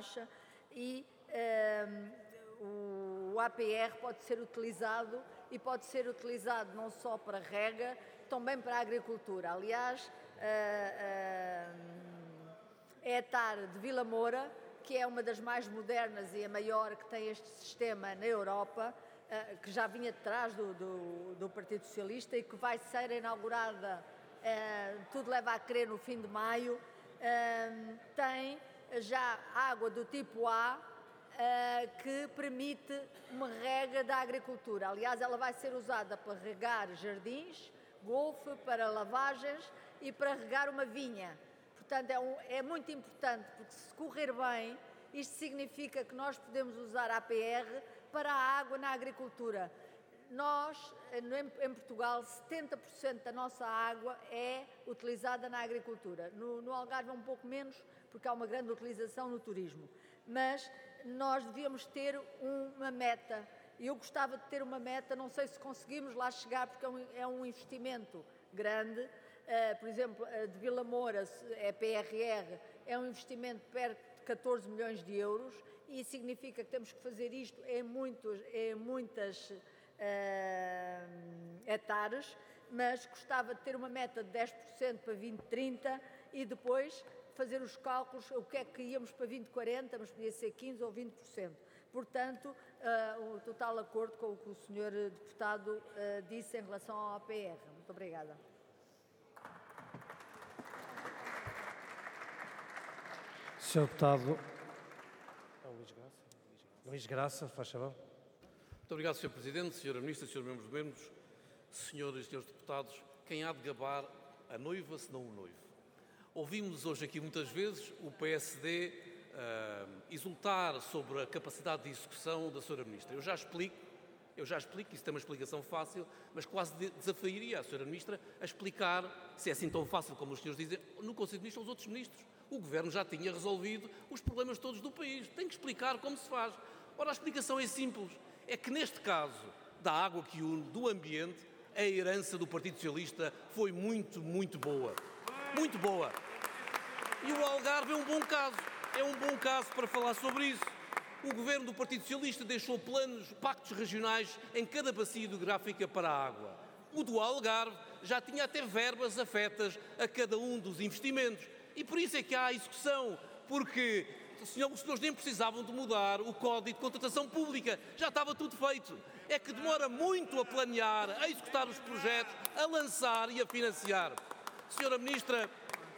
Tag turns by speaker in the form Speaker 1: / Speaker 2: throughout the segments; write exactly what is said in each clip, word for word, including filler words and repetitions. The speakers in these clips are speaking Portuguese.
Speaker 1: baixa e um, o A P R pode ser utilizado e pode ser utilizado não só para rega, também para a agricultura. Aliás, a, a, a ETAR de Vila Moura, que é uma das mais modernas e a maior que tem este sistema na Europa, que já vinha de trás do, do, do Partido Socialista e que vai ser inaugurada, tudo leva a crer, no fim de maio, tem já água do tipo A, que permite uma rega da agricultura. Aliás, ela vai ser usada para regar jardins, golfe, para lavagens e para regar uma vinha. Portanto, é, um, é muito importante, porque se correr bem, isto significa que nós podemos usar a A P R para a água na agricultura. Nós, em Portugal, setenta por cento da nossa água é utilizada na agricultura. No, no Algarve é um pouco menos, porque há uma grande utilização no turismo. Mas nós devíamos ter uma meta. Eu gostava de ter uma meta, não sei se conseguimos lá chegar, porque é um, é um investimento grande. Uh, por exemplo, uh, de Vila Moura, é P R R, é um investimento perto de catorze milhões de euros e significa que temos que fazer isto em, muitos, em muitas uh, hectares, mas gostava de ter uma meta de dez por cento para vinte trinta e depois fazer os cálculos, o que é que íamos para vinte quarenta, mas podia ser quinze ou vinte por cento. Portanto, uh, o total acordo com o que o senhor deputado uh, disse em relação ao A P R. Muito obrigada.
Speaker 2: senhor Deputado Luís Graça, Luís Graça, faz favor.
Speaker 3: Muito obrigado, senhor Presidente, senhora Ministra, senhores membros do membros, senhoras e senhores deputados. Quem há de gabar a noiva, se não o noivo? Ouvimos hoje aqui muitas vezes o P S D uh, exultar sobre a capacidade de execução da senhora Ministra. Eu já explico, eu já explico, isso tem uma explicação fácil, mas quase desafiaria a senhora Ministra a explicar, se é assim tão fácil como os senhores dizem, no Conselho de Ministros aos outros ministros. O Governo já tinha resolvido os problemas todos do país. Tem que explicar como se faz. Ora, a explicação é simples. É que neste caso da água que une, do ambiente, a herança do Partido Socialista foi muito, muito boa. Muito boa. E o Algarve é um bom caso. É um bom caso para falar sobre isso. O Governo do Partido Socialista deixou planos, pactos regionais em cada bacia hidrográfica para a água. O do Algarve já tinha até verbas afetas a cada um dos investimentos. E por isso é que há a execução, porque os senhores nem precisavam de mudar o Código de Contratação Pública, já estava tudo feito. É que demora muito a planear, a executar os projetos, a lançar e a financiar. Senhora Ministra,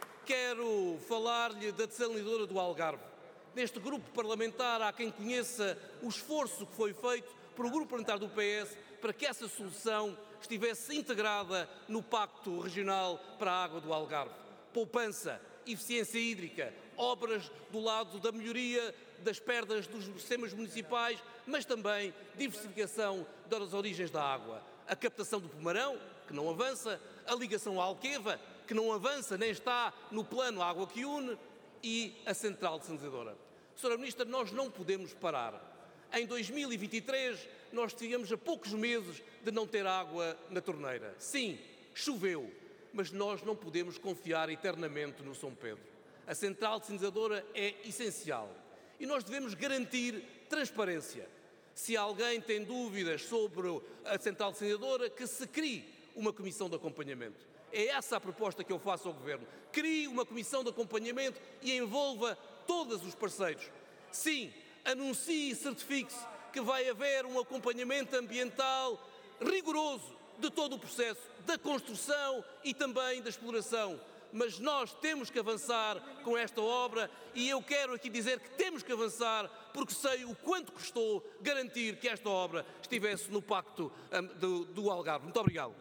Speaker 3: quero falar-lhe da desalinadora do Algarve. Neste grupo parlamentar há quem conheça o esforço que foi feito por o grupo parlamentar do P S para que essa solução estivesse integrada no Pacto Regional para a Água do Algarve. Poupança, eficiência hídrica, obras do lado da melhoria das perdas dos sistemas municipais, mas também diversificação das origens da água. A captação do Pomarão, que não avança, a ligação à Alqueva, que não avança nem está no plano Água que Une, e a central desalinadora. senhora Ministra, nós não podemos parar. Em dois mil e vinte e três, nós estivemos a poucos meses de não ter água na torneira. Sim, choveu. Mas nós não podemos confiar eternamente no São Pedro. A central desalinadora é essencial e nós devemos garantir transparência. Se alguém tem dúvidas sobre a central desalinadora, que se crie uma comissão de acompanhamento. É essa a proposta que eu faço ao Governo. Crie uma comissão de acompanhamento e envolva todos os parceiros. Sim, anuncie e certifique-se que vai haver um acompanhamento ambiental rigoroso de todo o processo da construção e também da exploração. Mas nós temos que avançar com esta obra e eu quero aqui dizer que temos que avançar porque sei o quanto custou garantir que esta obra estivesse no Pacto um, do, do Algarve. Muito obrigado.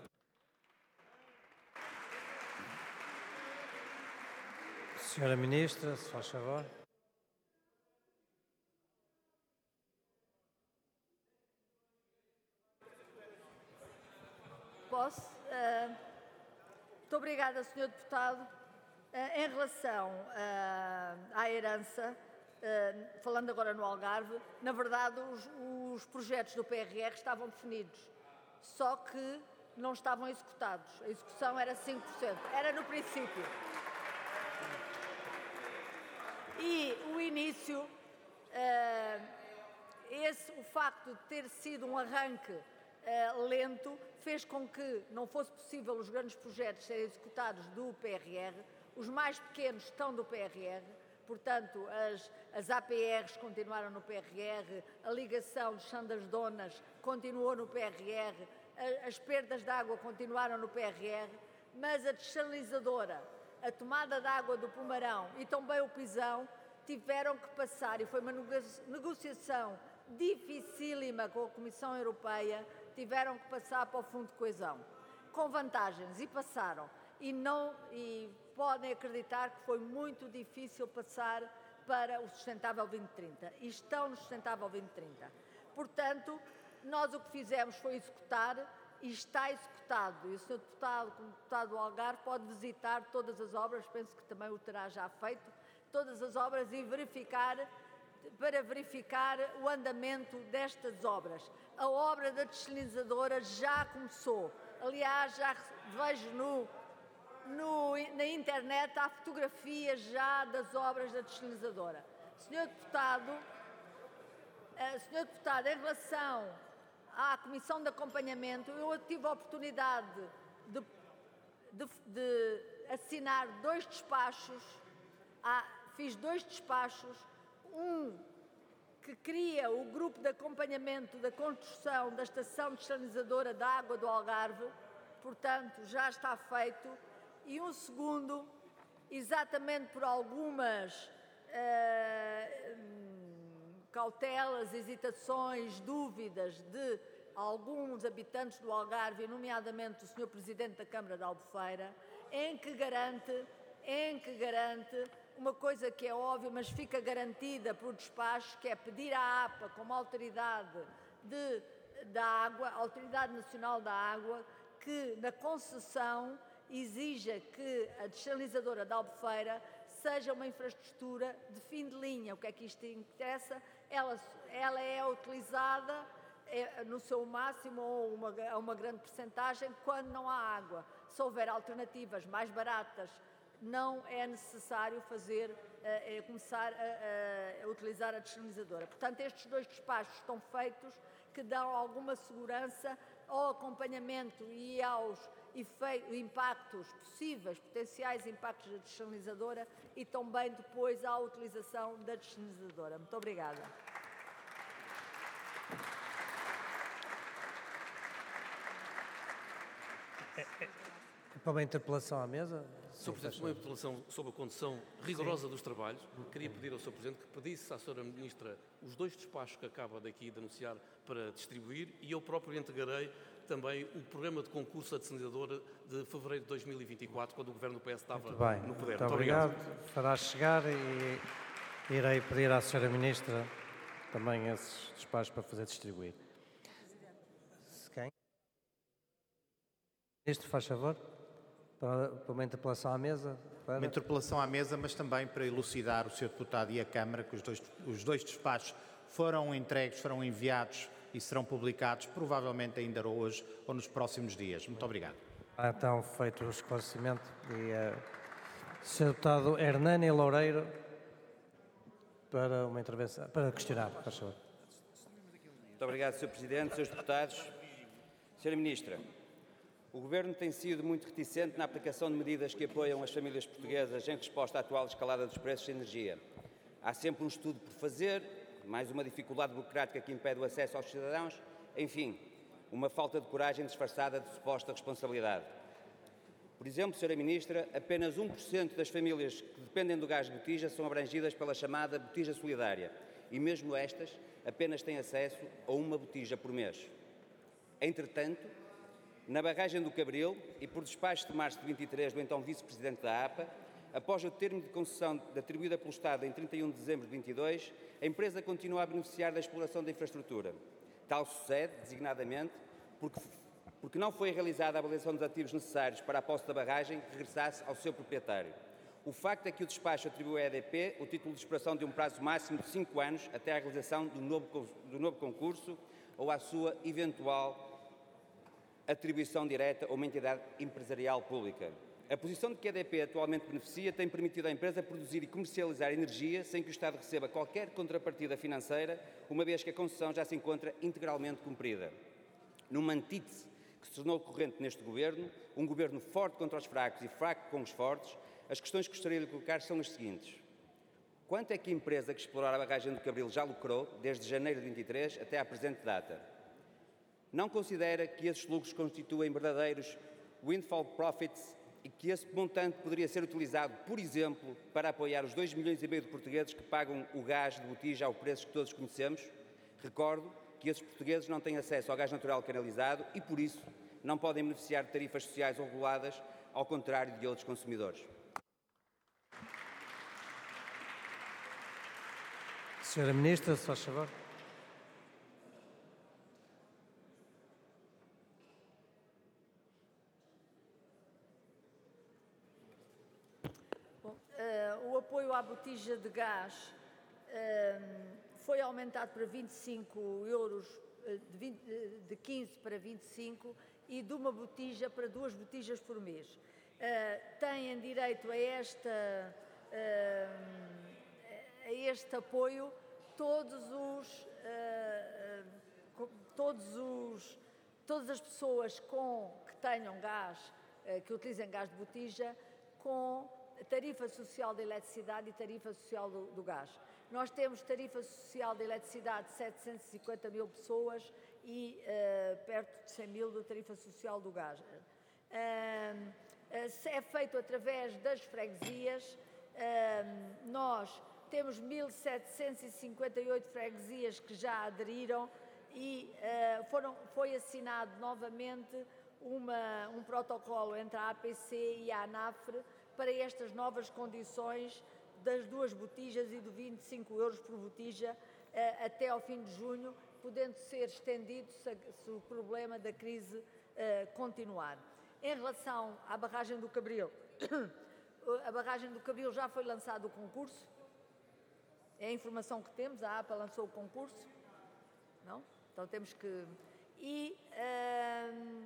Speaker 2: Senhora Ministra, se faz favor.
Speaker 1: Posso? Uh, muito obrigada, senhor Deputado. Uh, em relação uh, à herança, uh, falando agora no Algarve, na verdade os, os projetos do P R R estavam definidos, só que não estavam executados. A execução era cinco por cento, era no princípio. E o início, esse, o facto de ter sido um arranque uh, lento fez com que não fosse possível os grandes projetos serem executados do P R R. Os mais pequenos estão do P R R, portanto, as, as A P Rs continuaram no P R R, a ligação de Sandas Donas continuou no P R R, a, as perdas de água continuaram no P R R, mas a desalinizadora, a tomada de água do Pomarão e também o Pisão tiveram que passar, e foi uma negociação dificílima com a Comissão Europeia, tiveram que passar para o Fundo de Coesão, com vantagens, e passaram. E, não, e podem acreditar que foi muito difícil passar para o Sustentável vinte trinta. E estão no Sustentável vinte trinta. Portanto, nós o que fizemos foi executar e está executado. E o senhor Deputado, como Deputado do Algarve, pode visitar todas as obras, penso que também o terá já feito, todas as obras e verificar, para verificar o andamento destas obras. A obra da desalinizadora já começou. Aliás, já vejo no, no, na internet há fotografias já das obras da desalinizadora. senhor Deputado, uh, senhor Deputado, em relação à Comissão de Acompanhamento, eu tive a oportunidade de, de, de assinar dois despachos, ah, fiz dois despachos, um que cria o grupo de acompanhamento da construção da estação desalinizadora da água do Algarve, portanto já está feito, e um segundo, exatamente por algumas uh, cautelas, hesitações, dúvidas de alguns habitantes do Algarve, nomeadamente o senhor Presidente da Câmara de Albufeira, em que garante, em que garante uma coisa que é óbvia, mas fica garantida por despacho, que é pedir à A P A, como autoridade de, da água, Autoridade Nacional da Água, que na concessão exija que a desalinizadora de Albufeira seja uma infraestrutura de fim de linha. O que é que isto interessa? Ela, ela é utilizada é, no seu máximo ou uma, uma grande percentagem quando não há água. Se houver alternativas mais baratas, não é necessário fazer, uh, começar a, a, a utilizar a desalinizadora. Portanto, estes dois despachos estão feitos, que dão alguma segurança ao acompanhamento e aos efeitos, impactos possíveis, potenciais impactos da desalinizadora e também depois à utilização da desalinizadora. Muito obrigada.
Speaker 2: É, é, para uma interpelação à mesa.
Speaker 3: senhor Presidente, uma interpelação sobre a condução rigorosa Sim. dos trabalhos. Queria pedir ao senhor Presidente que pedisse à senhora Ministra os dois despachos que acaba daqui de anunciar para distribuir, e eu próprio entregarei também o programa de concurso da desalinizadora de fevereiro de dois mil e vinte e quatro, quando o Governo do P S estava
Speaker 2: Muito bem.
Speaker 3: no poder.
Speaker 2: Muito, Muito obrigado. obrigado. Fará chegar e irei pedir à senhora Ministra também esses despachos para fazer distribuir. Quem? Ministro, faz favor. Para, para uma interpelação à mesa? Para...
Speaker 4: Uma interpelação à mesa, mas também para elucidar o senhor Deputado e a Câmara que os dois, os dois despachos foram entregues, foram enviados e serão publicados provavelmente ainda hoje ou nos próximos dias. Muito obrigado.
Speaker 2: Ah, então, feito o esclarecimento. E uh, senhor Deputado Hernani Loureiro, para uma intervenção, para questionar, por favor.
Speaker 5: Muito obrigado, senhor Presidente, senhores Deputados. senhora Ministra, o Governo tem sido muito reticente na aplicação de medidas que apoiam as famílias portuguesas em resposta à atual escalada dos preços de energia. Há sempre um estudo por fazer, mais uma dificuldade burocrática que impede o acesso aos cidadãos, enfim, uma falta de coragem disfarçada de suposta responsabilidade. Por exemplo, senhora Ministra, apenas um por cento das famílias que dependem do gás de botija são abrangidas pela chamada botija solidária, e mesmo estas apenas têm acesso a uma botija por mês. Entretanto, na barragem do Cabril, e por despacho de março de vinte e três do então Vice-Presidente da A P A, após o termo de concessão atribuído pelo Estado em trinta e um de dezembro de vinte e dois, a empresa continua a beneficiar da exploração da infraestrutura. Tal sucede, designadamente, porque, porque não foi realizada a avaliação dos ativos necessários para a posse da barragem que regressasse ao seu proprietário. O facto é que o despacho atribui à E D P o título de exploração de um prazo máximo de cinco anos até à realização do novo, do novo concurso ou à sua eventual atribuição direta a uma entidade empresarial pública. A posição de que a E D P atualmente beneficia tem permitido à empresa produzir e comercializar energia sem que o Estado receba qualquer contrapartida financeira, uma vez que a concessão já se encontra integralmente cumprida. Numa antítese que se tornou corrente neste Governo, um Governo forte contra os fracos e fraco com os fortes, as questões que gostaria de colocar são as seguintes. Quanto é que a empresa que explorar a barragem do Cabril já lucrou, desde janeiro de vinte e três até à presente data? Não considera que esses lucros constituem verdadeiros windfall profits e que esse montante poderia ser utilizado, por exemplo, para apoiar os dois milhões e meio de portugueses que pagam o gás de botija ao preço que todos conhecemos? Recordo que esses portugueses não têm acesso ao gás natural canalizado e, por isso, não podem beneficiar de tarifas sociais ou reguladas, ao contrário de outros consumidores.
Speaker 2: Senhora Ministra, se faz favor.
Speaker 1: Bom, uh, o apoio à botija de gás uh, foi aumentado para vinte e cinco euros, uh, de, vinte, de quinze para vinte e cinco e de uma botija para duas botijas por mês. Uh, têm direito a esta... Uh, a este apoio todos os, uh, uh, todos os, todas as pessoas com, que tenham gás, uh, que utilizem gás de botija, com tarifa social de eletricidade e tarifa social do, do gás. Nós temos tarifa social de eletricidade de setecentos e cinquenta mil pessoas e uh, perto de cem mil de tarifa social do gás. Uh, uh, é feito através das freguesias. Uh, nós temos mil setecentos e cinquenta e oito freguesias que já aderiram e uh, foram, foi assinado novamente uma, um protocolo entre a A P C e a ANAFRE para estas novas condições das duas botijas e de vinte e cinco euros por botija uh, até ao fim de junho, podendo ser estendido se, se o problema da crise uh, continuar. Em relação à barragem do Cabril, a barragem do Cabril já foi lançado o concurso. É a informação que temos, a APA lançou o concurso, não? Então temos que... E hum,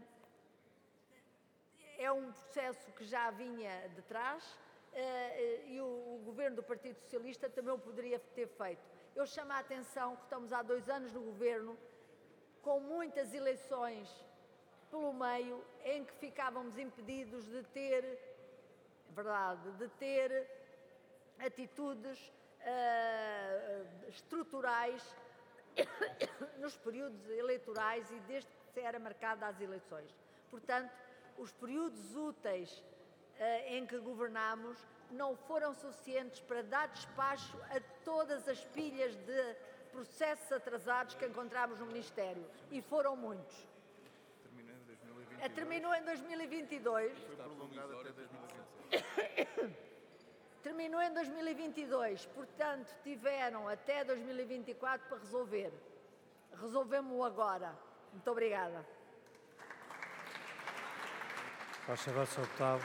Speaker 1: é um processo que já vinha de trás uh, e o, o Governo do Partido Socialista também o poderia ter feito. Eu chamo a atenção que estamos há dois anos no Governo, com muitas eleições pelo meio, em que ficávamos impedidos de ter, é verdade, de ter atitudes Uh, estruturais nos períodos eleitorais e desde que se era marcada as eleições. Portanto, os períodos úteis uh, em que governámos não foram suficientes para dar despacho a todas as pilhas de processos atrasados que encontramos no Ministério. E foram muitos. Terminou em dois mil e vinte e dois. Terminou em dois mil e vinte e dois. Foi prolongado até dois mil e vinte e seis. Terminou em dois mil e vinte e dois, portanto, tiveram até dois mil e vinte e quatro para resolver. Resolvemos-o agora. Muito obrigada.
Speaker 2: Faz favor, senhor Deputado.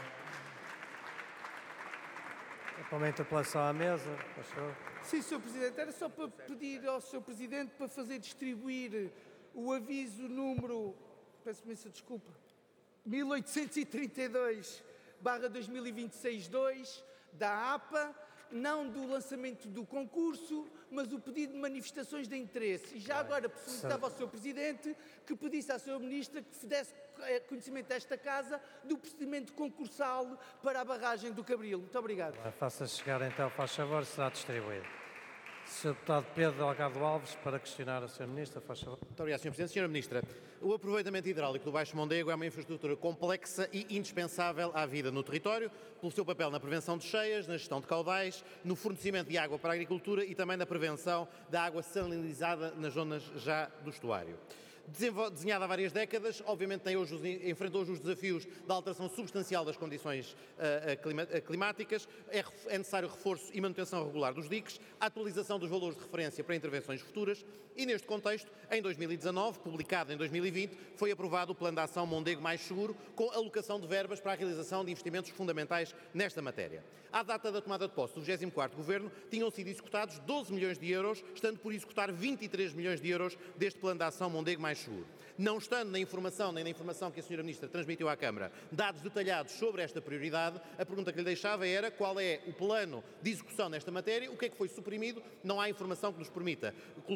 Speaker 2: Para uma interpelação à mesa, faz favor.
Speaker 6: Sim, senhor Presidente. Era só para pedir ao senhor Presidente para fazer distribuir o aviso número, peço imensa desculpa, mil oitocentos e trinta e dois barra dois mil e vinte e seis dois, da APA, não do lançamento do concurso, mas o pedido de manifestações de interesse. E já agora solicitava ao senhor Presidente que pedisse à senhora Ministra que desse conhecimento a esta Casa do procedimento concursal para a barragem do Cabril. Muito obrigado.
Speaker 2: Faça chegar então, faz favor, será distribuído. senhor Deputado Pedro Delgado Alves, para questionar a senhora Ministra, faz favor.
Speaker 4: Muito obrigado, senhor Presidente. senhora Ministra, o aproveitamento hidráulico do Baixo Mondego é uma infraestrutura complexa e indispensável à vida no território, pelo seu papel na prevenção de cheias, na gestão de caudais, no fornecimento de água para a agricultura e também na prevenção da água salinizada nas zonas já do estuário. Desenhada há várias décadas, obviamente tem hoje, enfrenta hoje os desafios da alteração substancial das condições uh, clima, uh, climáticas, é, é necessário reforço e manutenção regular dos diques, a atualização dos valores de referência para intervenções futuras e, neste contexto, em dois mil e dezanove, publicado em dois mil e vinte, foi aprovado o Plano de Ação Mondego Mais Seguro, com alocação de verbas para a realização de investimentos fundamentais nesta matéria. À data da tomada de posse do vigésimo quarto Governo, tinham sido executados doze milhões de euros, estando por executar vinte e três milhões de euros deste Plano de Ação Mondego Mais
Speaker 7: mais seguro. Não estando na informação, nem na informação que a senhora Ministra transmitiu à Câmara, dados detalhados sobre esta prioridade, a pergunta que lhe deixava era qual é o plano de execução nesta matéria, o que é que foi suprimido, não há informação que nos permita